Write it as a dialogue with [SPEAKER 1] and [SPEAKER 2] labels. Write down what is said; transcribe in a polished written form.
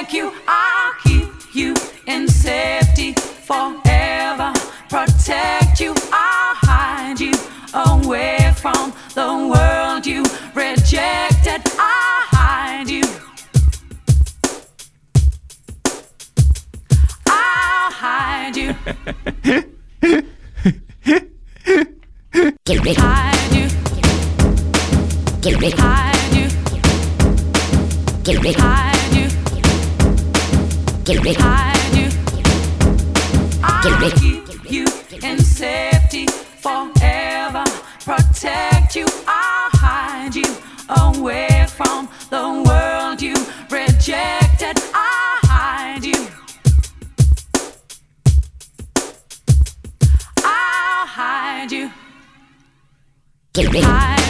[SPEAKER 1] take you. I'll keep you in safety forever. Protect you, I'll hide you away from the world you rejected. I'll hide you. I'll hide you. Hide you. Hide you. Hide you. Hide you. I'll keep you in safety forever. Protect you. I'll hide you away from the world you rejected. I'll hide you. I'll hide you. Hide